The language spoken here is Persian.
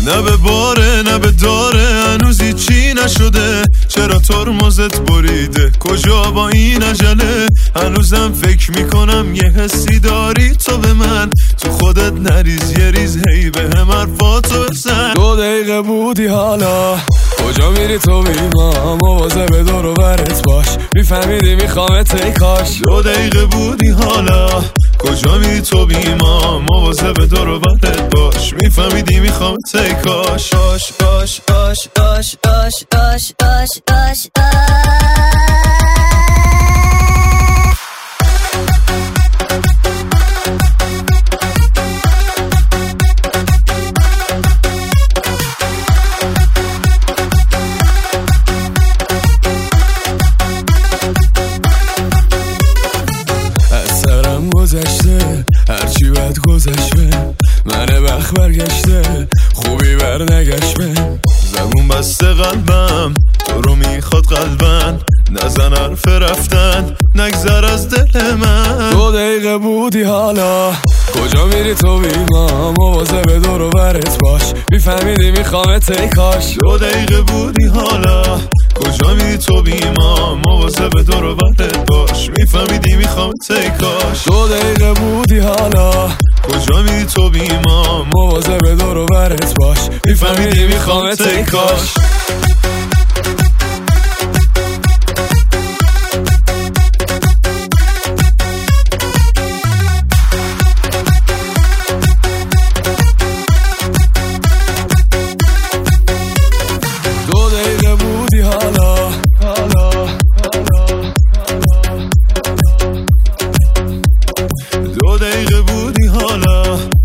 نه به باره نه به داره، هنوزی چی نشده. چرا ترمزت بریده؟ کجا با این عجله؟ هنوزم فکر میکنم یه حسی داری تو به من. تو خودت نریز یه ریز، هی به هم حرفاتو بزن. 2 دقیقه بودی حالا کجا میری تو بیما؟ مواظب دور و برت باش، میفهمیدی میخوامت ای کاش. 2 دقیقه بودی حالا کجا میری تو بیما؟ مواظب دور و برت باش، میفهمیدی میخوامت ای کاش. آش آش آش آش آش آش آش آش گذشته هرچی بد گذشته، من وقت برگشته خوبی بر نگشته. زبون بسته قلبم تو رو میخواد قلبن، نزن حرف رفتن نگذر از دل من. 2 دقیقه بودی حالا کجا میری تو بیما؟ مواظب دور و برت باش، میفهمیدی میخوامت ای کاش. 2 دقیقه بودی حالا کجا میری تو بیما؟ مواظب دور و برت باش، میفهمیدی میخوامت ای کاش. 2 دقیقه بودی حالا کجا میری تو بیما؟ مواظب دور و برت باش، میفهمیدی میخوامت ای کاش. دو دقیقه بودی حالا